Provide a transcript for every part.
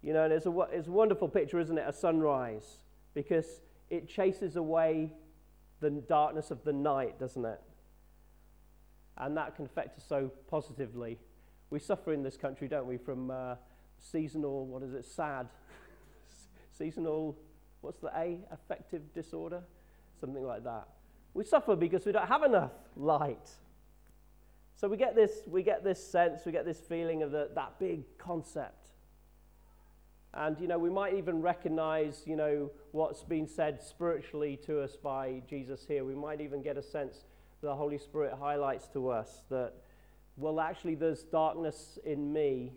And it's a wonderful picture, isn't it? A sunrise, because it chases away the darkness of the night, doesn't it? And that can affect us so positively. We suffer in this country, don't we, from seasonal, SAD? Seasonal, what's the A? Affective disorder? Something like that. We suffer because we don't have enough light. So we get this sense, we get this feeling of that big concept. And, we might even recognize, what's been said spiritually to us by Jesus here. We might even get a sense the Holy Spirit highlights to us that, well, actually there's darkness in me,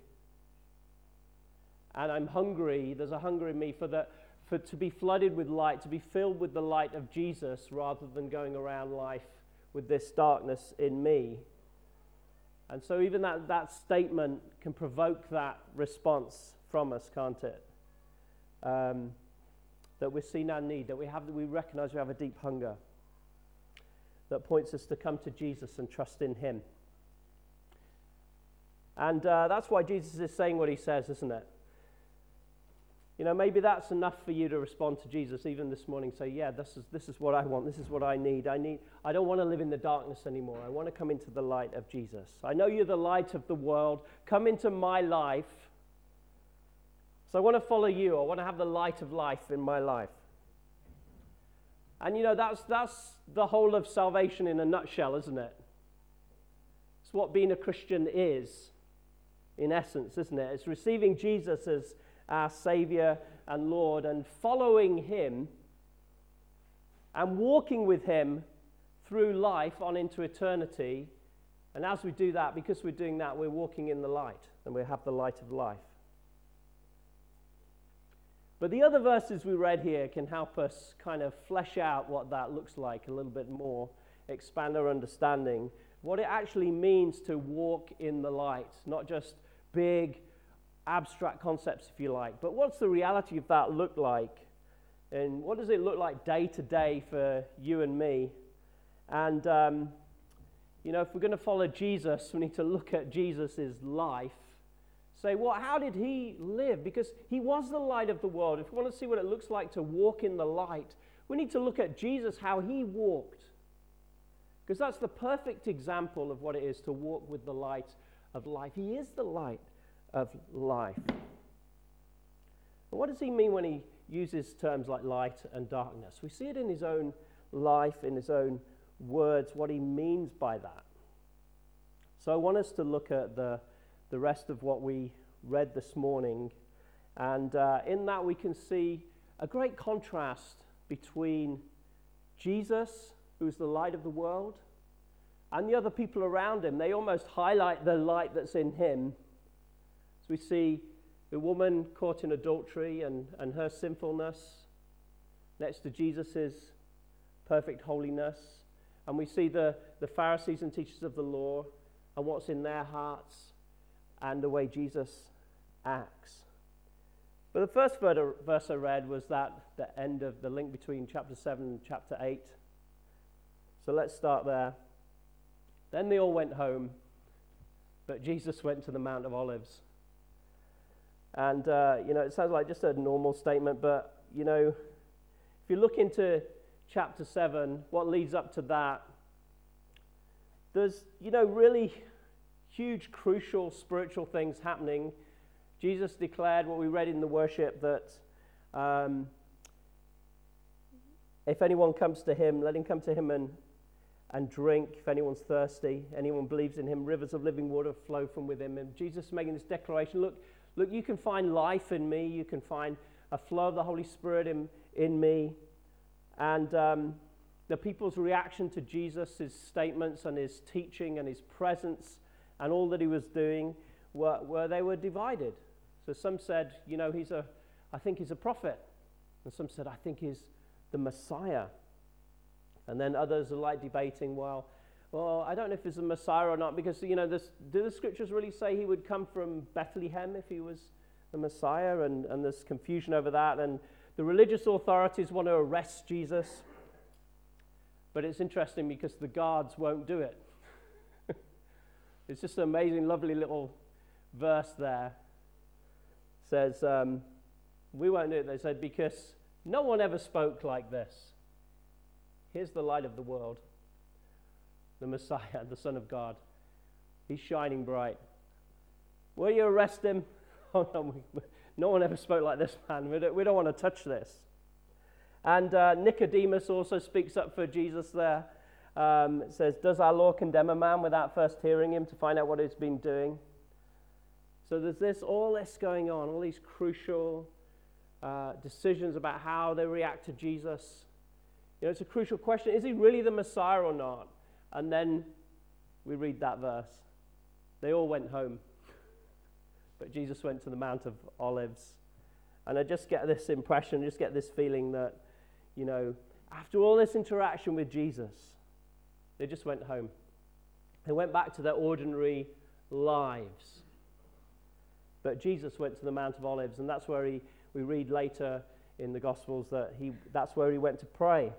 and I'm hungry. There's a hunger in me for to be flooded with light, to be filled with the light of Jesus, rather than going around life with this darkness in me. And so even that statement can provoke that response from us, can't it? That we've seen our need, that we recognize we have a deep hunger that points us to come to Jesus and trust in him. And that's why Jesus is saying what he says, isn't it? Maybe that's enough for you to respond to Jesus even this morning. Say, yeah, this is what I want. This is what I need. I don't want to live in the darkness anymore. I want to come into the light of Jesus. I know you're the light of the world. Come into my life. So I want to follow you. I want to have the light of life in my life. And that's the whole of salvation in a nutshell, isn't it? It's what being a Christian is, in essence, isn't it? It's receiving Jesus as our Savior and Lord and following him and walking with him through life on into eternity. And as we do that, because we're doing that, we're walking in the light and we have the light of life. But the other verses we read here can help us kind of flesh out what that looks like a little bit more, expand our understanding, what it actually means to walk in the light, not just big, abstract concepts, if you like, but what's the reality of that look like? And what does it look like day to day for you and me? And, if we're going to follow Jesus, we need to look at Jesus' life. Say, how did he live? Because he was the light of the world. If we want to see what it looks like to walk in the light, we need to look at Jesus, how he walked. Because that's the perfect example of what it is to walk with the light of life. He is the light of life. And what does he mean when he uses terms like light and darkness? We see it in his own life, in his own words, what he means by that. So I want us to look at the rest of what we read this morning, and in that we can see a great contrast between Jesus, who's the light of the world, and the other people around him. They almost highlight the light that's in him. So we see the woman caught in adultery and her sinfulness next to Jesus' perfect holiness, and we see the Pharisees and teachers of the law and what's in their hearts and the way Jesus acts. But the first verse I read was the end of the link between chapter 7 and chapter 8. So let's start there. Then they all went home, but Jesus went to the Mount of Olives. And, it sounds like just a normal statement, but, if you look into chapter 7, what leads up to that, there's, really huge, crucial spiritual things happening. Jesus declared what we read in the worship, that if anyone comes to him, let him come to him and drink. If anyone's thirsty, anyone believes in him, rivers of living water flow from within him. And Jesus is making this declaration, look, you can find life in me. You can find a flow of the Holy Spirit in me. And the people's reaction to Jesus' statements and his teaching and his presence and all that he was doing they were divided. So some said, I think he's a prophet. And some said, I think he's the Messiah. And then others are like debating, well, I don't know if he's a Messiah or not, because, do the scriptures really say he would come from Bethlehem if he was the Messiah? And there's confusion over that. And the religious authorities want to arrest Jesus. But it's interesting because the guards won't do it. It's just an amazing, lovely little verse there. says, we won't do it. They said, because no one ever spoke like this. Here's the light of the world, the Messiah, the Son of God. He's shining bright. Will you arrest him? Oh, no one ever spoke like this, man. We don't want to touch this. And Nicodemus also speaks up for Jesus there. It says, does our law condemn a man without first hearing him to find out what he's been doing? So there's all this going on, all these crucial decisions about how they react to Jesus. It's a crucial question. Is he really the Messiah or not? And then we read that verse. They all went home. But Jesus went to the Mount of Olives. And I just get this impression, just get this feeling that, after all this interaction with Jesus, they just went home. They went back to their ordinary lives. But Jesus went to the Mount of Olives, and that's where we read later in the Gospels that's where he went to pray.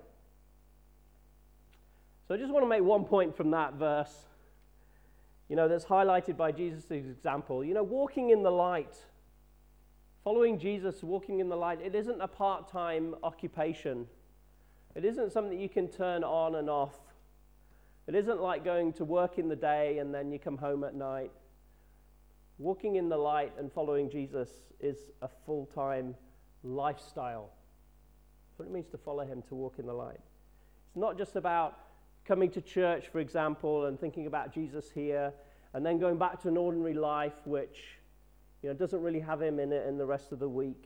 So I just want to make one point from that verse, that's highlighted by Jesus' example. Walking in the light, following Jesus, walking in the light, it isn't a part-time occupation. It isn't something you can turn on and off. It isn't like going to work in the day and then you come home at night. Walking in the light and following Jesus is a full-time lifestyle. That's what it means to follow him, to walk in the light. It's not just about coming to church, for example, and thinking about Jesus here, and then going back to an ordinary life which doesn't really have him in it in the rest of the week.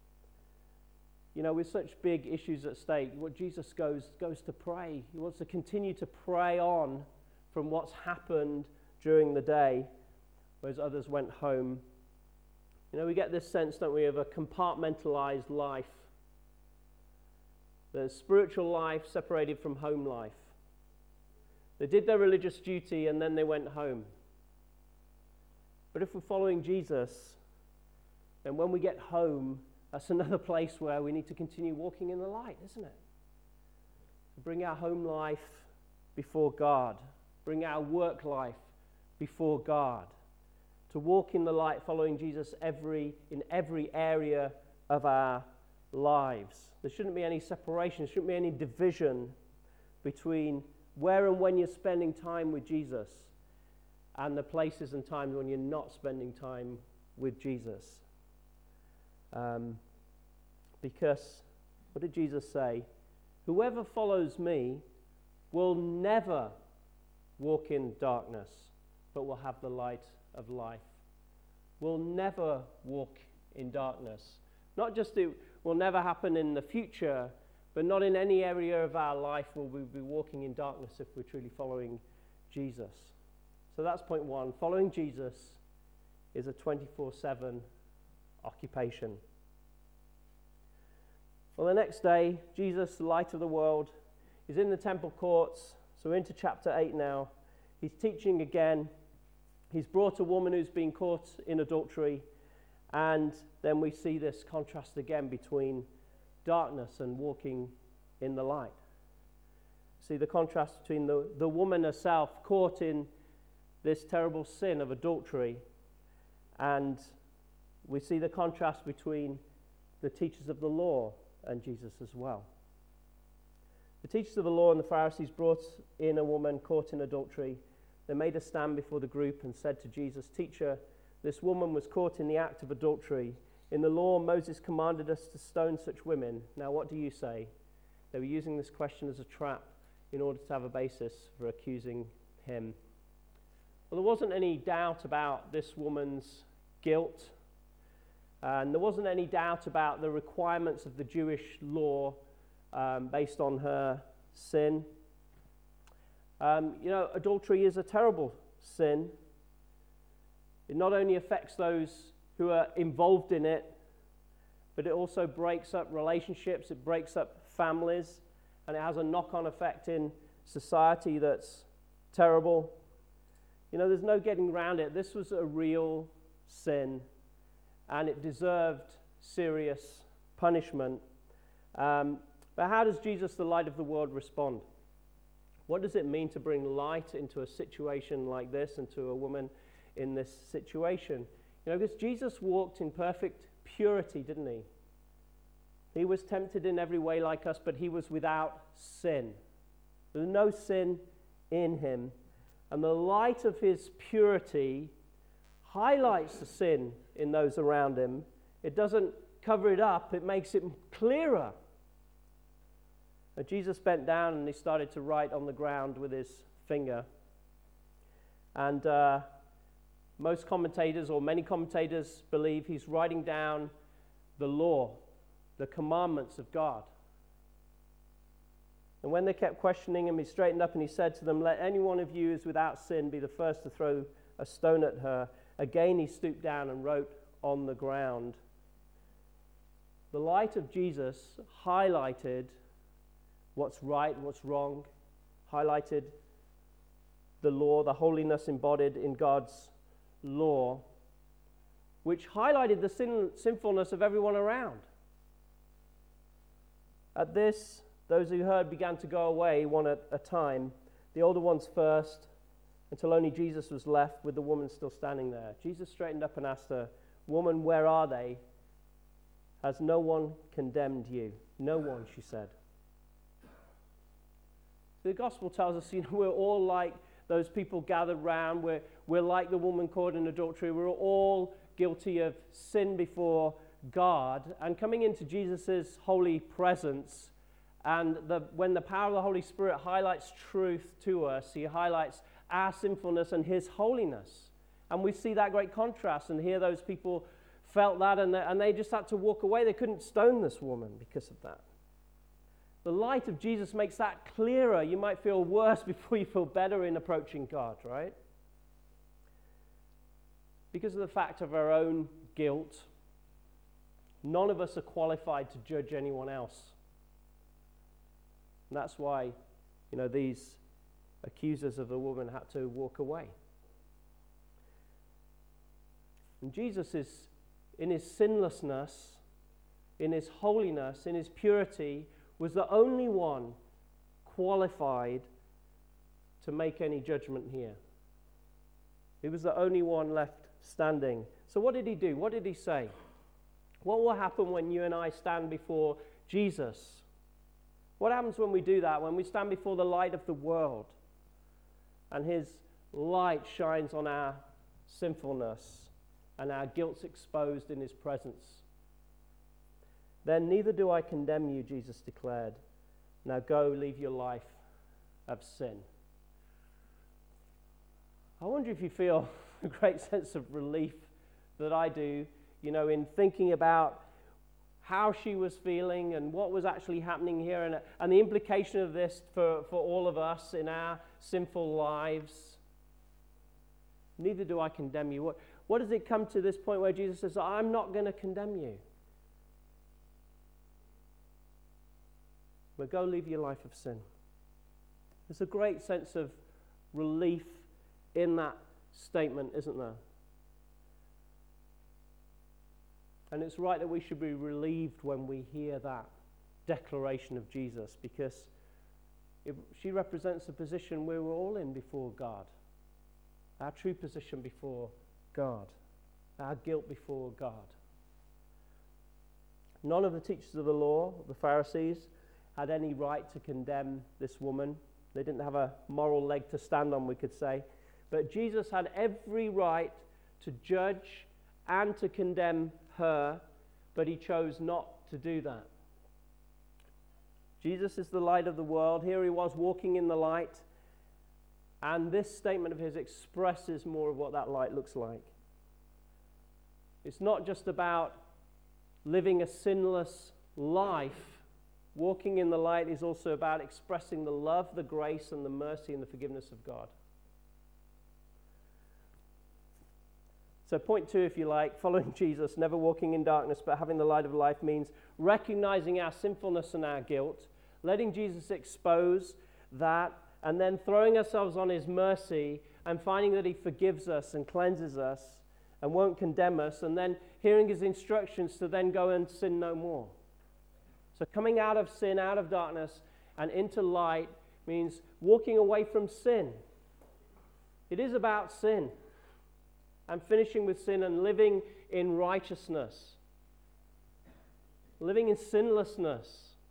With such big issues at stake, what Jesus goes to pray. He wants to continue to pray on from what's happened during the day, whereas others went home. We get this sense, don't we, of a compartmentalized life. The spiritual life separated from home life. They did their religious duty and then they went home. But if we're following Jesus, then when we get home, that's another place where we need to continue walking in the light, isn't it? Bring our home life before God. Bring our work life before God. To walk in the light, following Jesus in every area of our lives. There shouldn't be any separation. There shouldn't be any division between where and when you're spending time with Jesus and the places and times when you're not spending time with Jesus. Because, what did Jesus say? Whoever follows me will never walk in darkness, but will have the light of life. Will never walk in darkness. Not just it will never happen in the future, but not in any area of our life will we be walking in darkness if we're truly following Jesus. So that's point one. Following Jesus is a 24/7 occupation. Well, the next day, Jesus, the light of the world, is in the temple courts. So we're into chapter 8 now. He's teaching again. He's brought a woman who's been caught in adultery. And then we see this contrast again between darkness and walking in the light. See the contrast between the woman herself caught in this terrible sin of adultery, and we see the contrast between the teachers of the law and Jesus as well. The teachers of the law and the Pharisees brought in a woman caught in adultery. They made a stand before the group and said to Jesus, "Teacher, this woman was caught in the act of adultery. In the law, Moses commanded us to stone such women. Now what do you say?" They were using this question as a trap in order to have a basis for accusing him. Well, there wasn't any doubt about this woman's guilt, and there wasn't any doubt about the requirements of the Jewish law based on her sin. Adultery is a terrible sin. It not only affects those who are involved in it, but it also breaks up relationships, it breaks up families, and it has a knock-on effect in society that's terrible. There's no getting around it. This was a real sin, and it deserved serious punishment. But how does Jesus, the light of the world, respond? What does it mean to bring light into a situation like this and to a woman in this situation? Because Jesus walked in perfect purity, didn't he? He was tempted in every way like us, but he was without sin. There's no sin in him. And the light of his purity highlights the sin in those around him. It doesn't cover it up, it makes it clearer. Now, Jesus bent down and he started to write on the ground with his finger. And most commentators, or many commentators, believe he's writing down the law, the commandments of God. And when they kept questioning him, he straightened up and he said to them, "Let any one of you who is without sin be the first to throw a stone at her." Again he stooped down and wrote on the ground. The light of Jesus highlighted what's right, what's wrong, highlighted the law, the holiness embodied in God's law, which highlighted the sinfulness of everyone around. At this, those who heard began to go away one at a time, the older ones first, until only Jesus was left with the woman still standing there. Jesus straightened up and asked her, "Woman, where are they? Has no one condemned you?" "No one," she said. The gospel tells us, we're all like those people gathered round. We're like the woman caught in adultery. We're all guilty of sin before God. And coming into Jesus' holy presence, and when the power of the Holy Spirit highlights truth to us, he highlights our sinfulness and his holiness. And we see that great contrast, and here those people felt that, and they just had to walk away. They couldn't stone this woman because of that. The light of Jesus makes that clearer. You might feel worse before you feel better in approaching God, right? Because of the fact of our own guilt, none of us are qualified to judge anyone else. And that's why, these accusers of the woman had to walk away. And Jesus is, in his sinlessness, in his holiness, in his purity, was the only one qualified to make any judgment here. He was the only one left standing. So what did he do? What did he say? What will happen when you and I stand before Jesus? What happens when we do that? When we stand before the light of the world and his light shines on our sinfulness and our guilt's exposed in his presence? "Then neither do I condemn you," Jesus declared. "Now go, leave your life of sin." I wonder if you feel a great sense of relief that I do, in thinking about how she was feeling and what was actually happening here, and the implication of this for all of us in our sinful lives. Neither do I condemn you. What does it come to this point where Jesus says, "I'm not going to condemn you"? But go live your life of sin. There's a great sense of relief in that statement, isn't there? And it's right that we should be relieved when we hear that declaration of Jesus, because she represents the position we were all in before God. Our true position before God. Our guilt before God. None of the teachers of the law, the Pharisees, had any right to condemn this woman. They didn't have a moral leg to stand on, we could say. But Jesus had every right to judge and to condemn her, but he chose not to do that. Jesus is the light of the world. Here he was walking in the light, and this statement of his expresses more of what that light looks like. It's not just about living a sinless life. Walking in the light is also about expressing the love, the grace, and the mercy and the forgiveness of God. So point 2, if you like, following Jesus, never walking in darkness but having the light of life, means recognizing our sinfulness and our guilt, letting Jesus expose that, and then throwing ourselves on his mercy and finding that he forgives us and cleanses us and won't condemn us, and then hearing his instructions to then go and sin no more. So coming out of sin, out of darkness, and into light means walking away from sin. It is about sin, and finishing with sin and living in righteousness. living in sinlessness.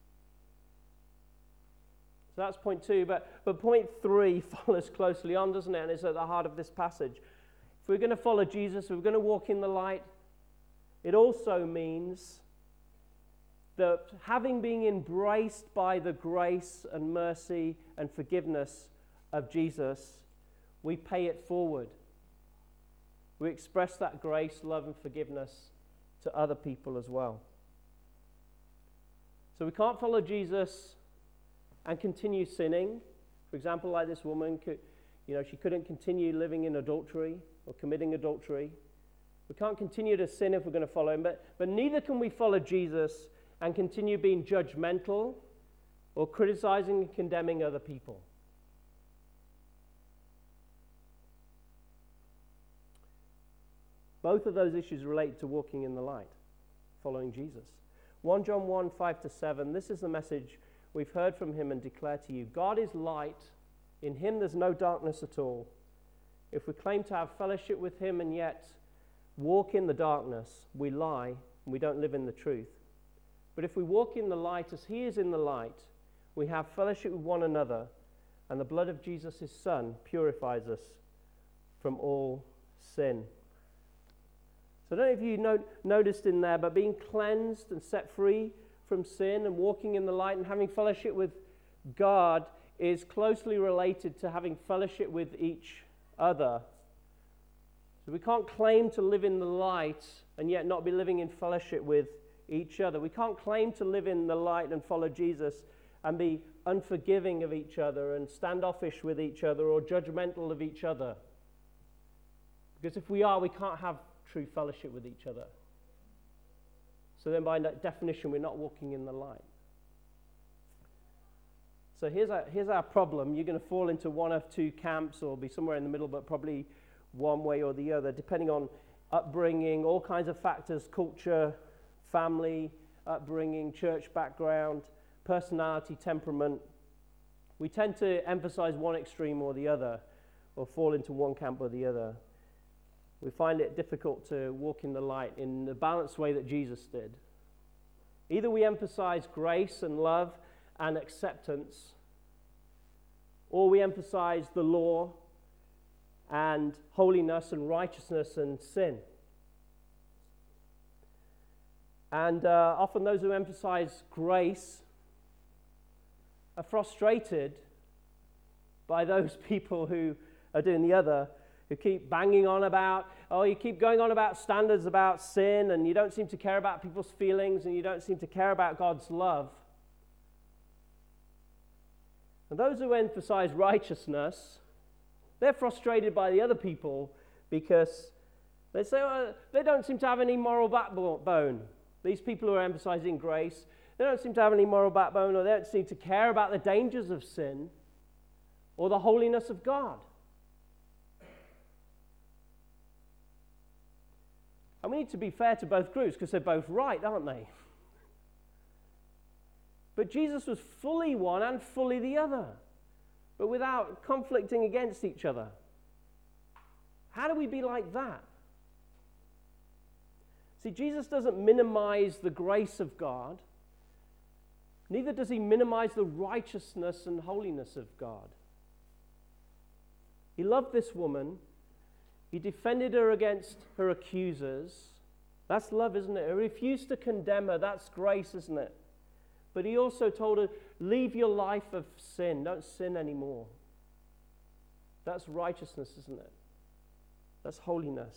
So that's point 2. But point 3 follows closely on, doesn't it? And it's at the heart of this passage. If we're going to follow Jesus, if we're going to walk in the light, it also means that having been embraced by the grace and mercy and forgiveness of Jesus, we pay it forward. We express that grace, love, and forgiveness to other people as well. So we can't follow Jesus and continue sinning. For example, like this woman, she couldn't continue living in adultery or committing adultery. We can't continue to sin if we're going to follow him, but neither can we follow Jesus and continue being judgmental or criticizing and condemning other people. Both of those issues relate to walking in the light, following Jesus. 1 John 1, 5-7, this is the message we've heard from him and declare to you. God is light. In him there's no darkness at all. If we claim to have fellowship with him and yet walk in the darkness, we lie and we don't live in the truth. But if we walk in the light as he is in the light, we have fellowship with one another, and the blood of Jesus, his son, purifies us from all sin. So I don't know if you noticed in there, but being cleansed and set free from sin and walking in the light and having fellowship with God is closely related to having fellowship with each other. So we can't claim to live in the light and yet not be living in fellowship with each other. We can't claim to live in the light and follow Jesus and be unforgiving of each other and standoffish with each other or judgmental of each other. Because if we are, we can't have true fellowship with each other. So then by definition, we're not walking in the light. So here's our problem. You're going to fall into one of two camps or be somewhere in the middle, but probably one way or the other, depending on upbringing, all kinds of factors, culture, family, upbringing, church background, personality, temperament. We tend to emphasize one extreme or the other, or fall into one camp or the other. We find it difficult to walk in the light in the balanced way that Jesus did. Either we emphasize grace and love and acceptance, or we emphasize the law and holiness and righteousness and sin. And often those who emphasize grace are frustrated by those people who are doing the other, who keep banging on about, you keep going on about standards about sin, and you don't seem to care about people's feelings, and you don't seem to care about God's love. And those who emphasize righteousness, they're frustrated by the other people because they say, they don't seem to have any moral backbone. These people who are emphasizing grace, they don't seem to have any moral backbone, or they don't seem to care about the dangers of sin or the holiness of God. And we need to be fair to both groups because they're both right, aren't they? But Jesus was fully one and fully the other, but without conflicting against each other. How do we be like that? See, Jesus doesn't minimize the grace of God. Neither does he minimize the righteousness and holiness of God. He loved this woman. He defended her against her accusers. That's love, isn't it? He refused to condemn her. That's grace, isn't it? But he also told her, leave your life of sin. Don't sin anymore. That's righteousness, isn't it? That's holiness.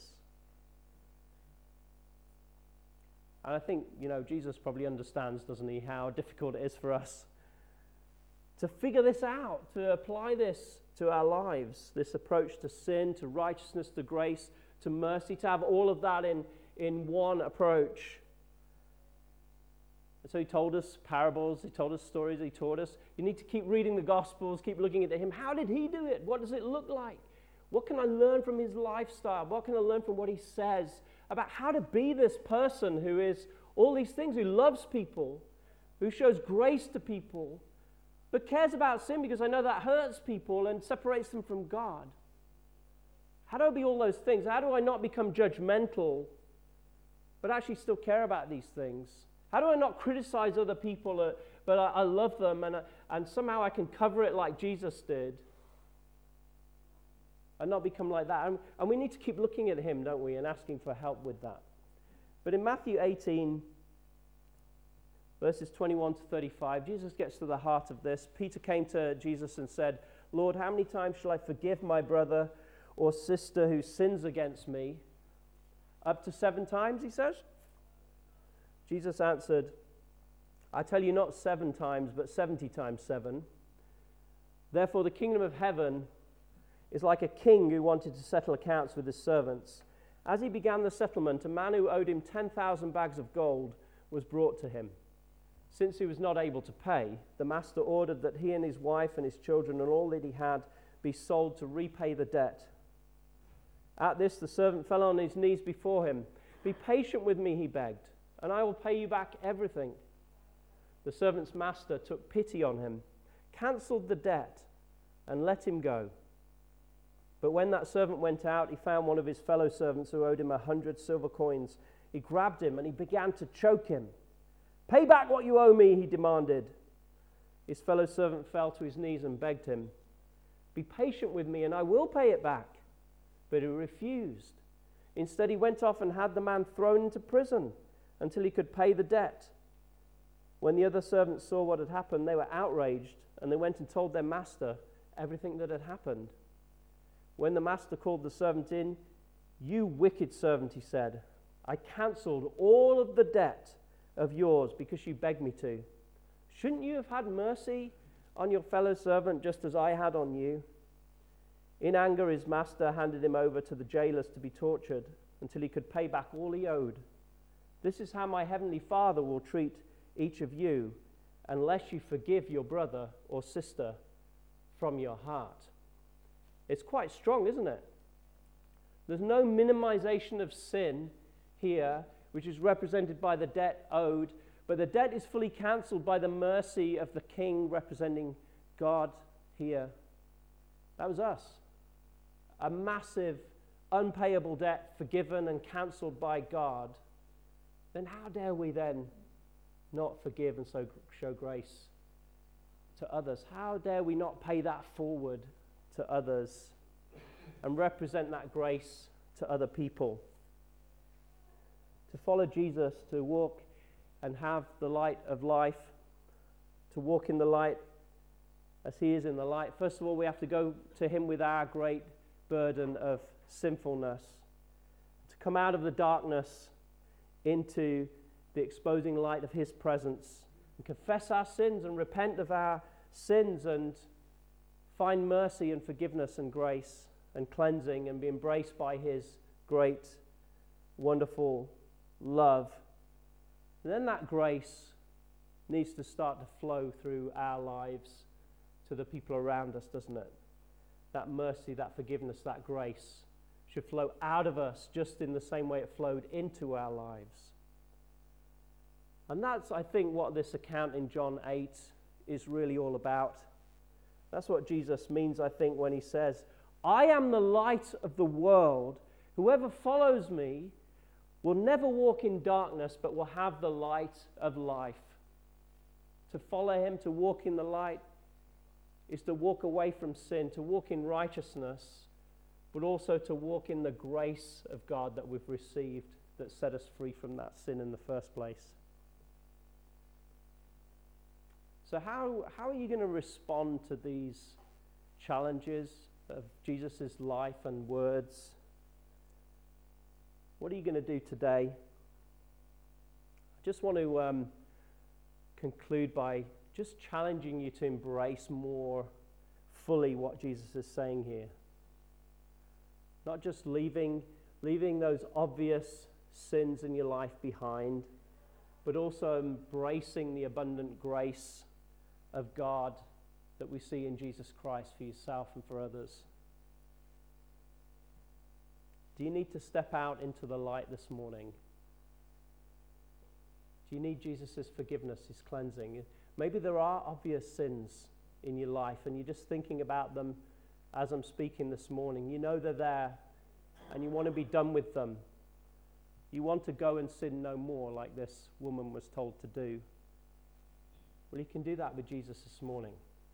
And I think, Jesus probably understands, doesn't he, how difficult it is for us to figure this out, to apply this to our lives, this approach to sin, to righteousness, to grace, to mercy, to have all of that in one approach. And so he told us parables, he told us stories, he taught us, you need to keep reading the Gospels, keep looking at him. How did he do it? What does it look like? What can I learn from his lifestyle? What can I learn from what he says about how to be this person who is all these things, who loves people, who shows grace to people, but cares about sin because I know that hurts people and separates them from God. How do I be all those things? How do I not become judgmental, but actually still care about these things? How do I not criticize other people, but I love them, and somehow I can cover it like Jesus did and not become like that? And we need to keep looking at him, don't we, and asking for help with that. But in Matthew 18, verses 21 to 35, Jesus gets to the heart of this. Peter came to Jesus and said, Lord, how many times shall I forgive my brother or sister who sins against me? Up to 7 times, he says. Jesus answered, I tell you not 7 times, but 70 times 7. Therefore the kingdom of heaven is like a king who wanted to settle accounts with his servants. As he began the settlement, a man who owed him 10,000 bags of gold was brought to him. Since he was not able to pay, the master ordered that he and his wife and his children and all that he had be sold to repay the debt. At this, the servant fell on his knees before him. Be patient with me, he begged, and I will pay you back everything. The servant's master took pity on him, cancelled the debt, and let him go. But when that servant went out, he found one of his fellow servants who owed him 100 silver coins. He grabbed him and he began to choke him. Pay back what you owe me, he demanded. His fellow servant fell to his knees and begged him, be patient with me and I will pay it back. But he refused. Instead, he went off and had the man thrown into prison until he could pay the debt. When the other servants saw what had happened, they were outraged, and they went and told their master everything that had happened. When the master called the servant in, you wicked servant, he said, I cancelled all of the debt of yours because you begged me to. Shouldn't you have had mercy on your fellow servant just as I had on you? In anger, his master handed him over to the jailers to be tortured until he could pay back all he owed. This is how my heavenly Father will treat each of you unless you forgive your brother or sister from your heart. It's quite strong, isn't it? There's no minimization of sin here, which is represented by the debt owed, but the debt is fully cancelled by the mercy of the king representing God here. That was us. A massive, unpayable debt forgiven and cancelled by God. Then how dare we then not forgive and so show grace to others? How dare we not pay that forward to others and represent that grace to other people? To follow Jesus, to walk and have the light of life, to walk in the light as he is in the light. First of all, we have to go to him with our great burden of sinfulness, to come out of the darkness into the exposing light of his presence and confess our sins and repent of our sins and find mercy and forgiveness and grace and cleansing and be embraced by his great, wonderful love. And then that grace needs to start to flow through our lives to the people around us, doesn't it? That mercy, that forgiveness, that grace should flow out of us just in the same way it flowed into our lives. And that's, I think, what this account in John 8 is really all about. That's what Jesus means, I think, when he says, I am the light of the world. Whoever follows me will never walk in darkness, but will have the light of life. To follow him, to walk in the light, is to walk away from sin, to walk in righteousness, but also to walk in the grace of God that we've received that set us free from that sin in the first place. So how are you going to respond to these challenges of Jesus' life and words? What are you going to do today? I just want to conclude by just challenging you to embrace more fully what Jesus is saying here. Not just leaving those obvious sins in your life behind, but also embracing the abundant grace of God that we see in Jesus Christ for yourself and for others. Do you need to step out into the light this morning? Do you need Jesus' forgiveness, his cleansing? Maybe there are obvious sins in your life and you're just thinking about them as I'm speaking this morning. You know they're there and you want to be done with them. You want to go and sin no more like this woman was told to do. Well, you can do that with Jesus this morning.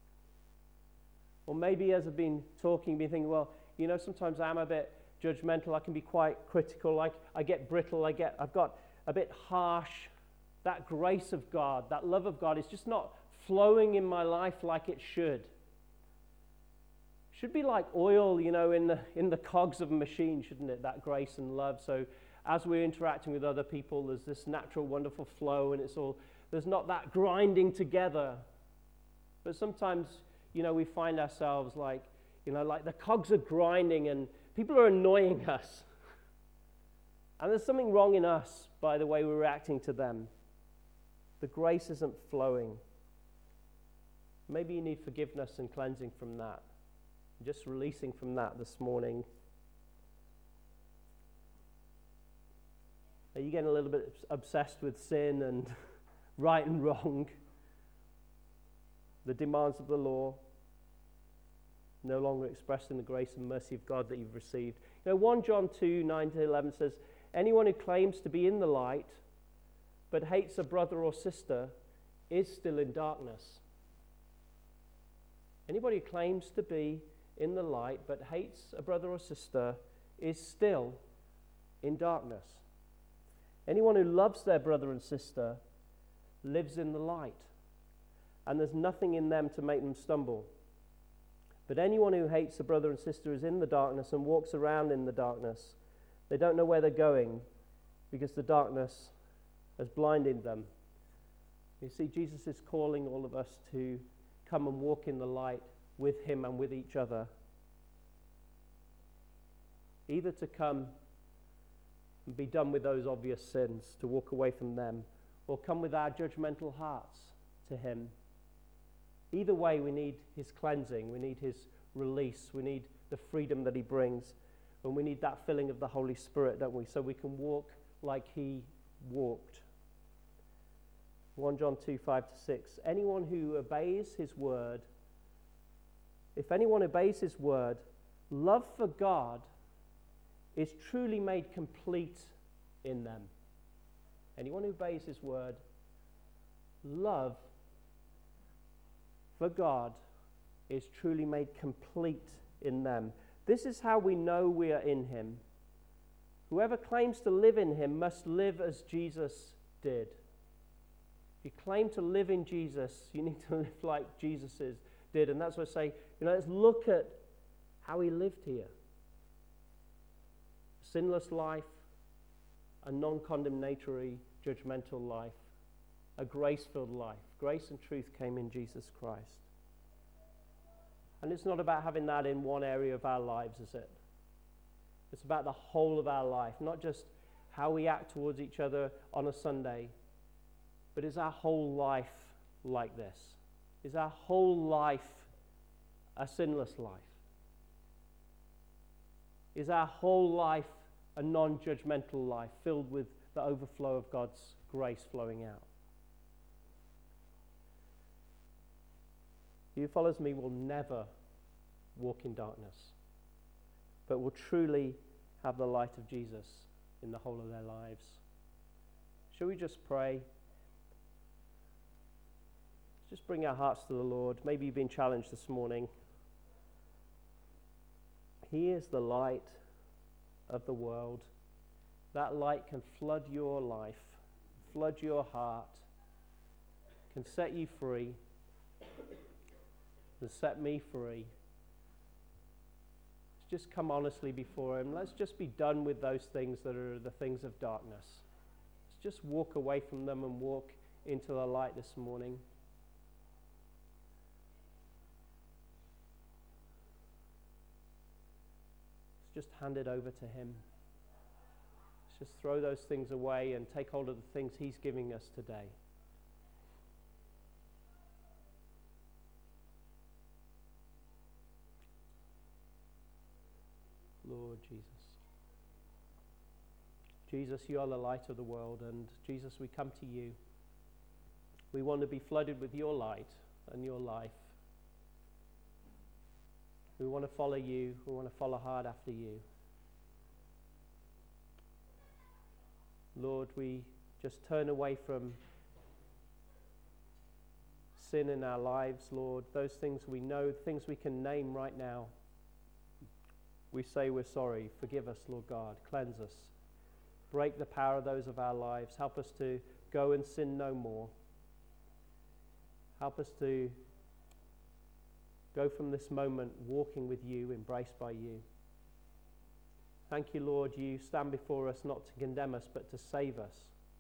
Or maybe as I've been talking, been thinking, well, sometimes I'm a bit judgmental. I can be quite critical. I get brittle. I've got a bit harsh. That grace of God, that love of God is just not flowing in my life like it should. Should be like oil, in the cogs of a machine, shouldn't it? That grace and love. So as we're interacting with other people, there's this natural, wonderful flow, and there's not that grinding together. But sometimes, we find ourselves like the cogs are grinding and people are annoying us. And there's something wrong in us by the way we're reacting to them. The grace isn't flowing. Maybe you need forgiveness and cleansing from that. Just releasing from that this morning. Are you getting a little bit obsessed with sin and right and wrong? The demands of the law? No longer expressed in the grace and mercy of God that you've received. 1 John 2, 9-11 says, anyone who claims to be in the light but hates a brother or sister is still in darkness. Anybody who claims to be in the light but hates a brother or sister is still in darkness. Anyone who loves their brother and sister lives in the light, and there's nothing in them to make them stumble. But anyone who hates a brother and sister is in the darkness and walks around in the darkness. They don't know where they're going because the darkness has blinded them. You see, Jesus is calling all of us to come and walk in the light with him and with each other. Either to come and be done with those obvious sins, to walk away from them, or come with our judgmental hearts to him. Either way, we need his cleansing, we need his release, we need the freedom that he brings, and we need that filling of the Holy Spirit, don't we, so we can walk like he walked. 1 John 2, 5-6. Anyone who obeys his word, if anyone obeys his word, love for God is truly made complete in them. Anyone who obeys his word, love for God is truly made complete in them. This is how we know we are in him. Whoever claims to live in him must live as Jesus did. If you claim to live in Jesus, you need to live like Jesus did. And that's what I say, let's look at how he lived here. Sinless life, a non-condemnatory, judgmental life, a grace-filled life. Grace and truth came in Jesus Christ. And it's not about having that in one area of our lives, is it? It's about the whole of our life, not just how we act towards each other on a Sunday, but is our whole life like this? Is our whole life a sinless life? Is our whole life a non-judgmental life filled with the overflow of God's grace flowing out? He who follows me will never walk in darkness, but will truly have the light of Jesus in the whole of their lives. Shall we just pray? Just bring our hearts to the Lord. Maybe you've been challenged this morning. He is the light of the world. That light can flood your life, flood your heart, can set you free, and set me free. Let's just come honestly before him. Let's just be done with those things that are the things of darkness. Let's just walk away from them and walk into the light this morning. Let's just hand it over to him. Let's just throw those things away and take hold of the things he's giving us today. Lord Jesus. Jesus, you are the light of the world, and Jesus, we come to you. We want to be flooded with your light and your life. We want to follow you. We want to follow hard after you. Lord, we just turn away from sin in our lives, Lord. Those things we know, things we can name right now. We say we're sorry. Forgive us, Lord God. Cleanse us. Break the power of those of our lives. Help us to go and sin no more. Help us to go from this moment walking with you, embraced by you. Thank you, Lord, you stand before us not to condemn us, but to save us.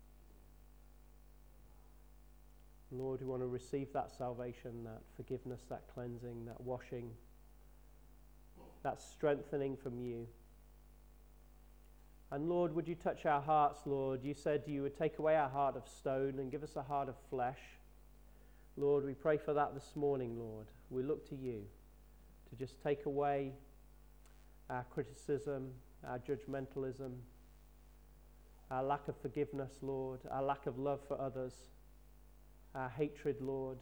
Lord, we want to receive that salvation, that forgiveness, that cleansing, that washing, that strengthening from you. And Lord, would you touch our hearts, Lord? You said you would take away our heart of stone and give us a heart of flesh. Lord, we pray for that this morning, Lord. We look to you to just take away our criticism, our judgmentalism, our lack of forgiveness, Lord, our lack of love for others, our hatred, Lord.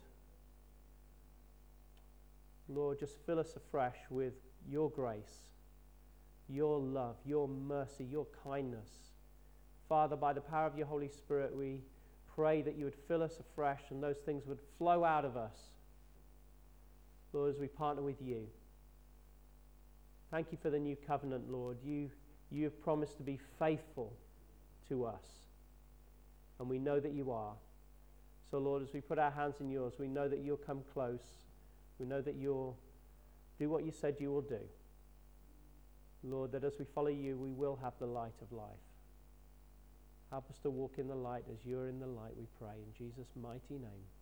Lord, just fill us afresh with your grace, your love, your mercy, your kindness. Father, by the power of your Holy Spirit, we pray that you would fill us afresh and those things would flow out of us, Lord, as we partner with you. Thank you for the new covenant, Lord. You have promised to be faithful to us, and we know that you are. So, Lord, as we put our hands in yours, we know that you'll come close. We know that you'll do what you said you will do. Lord, that as we follow you, we will have the light of life. Help us to walk in the light as you're in the light, we pray. In Jesus' mighty name.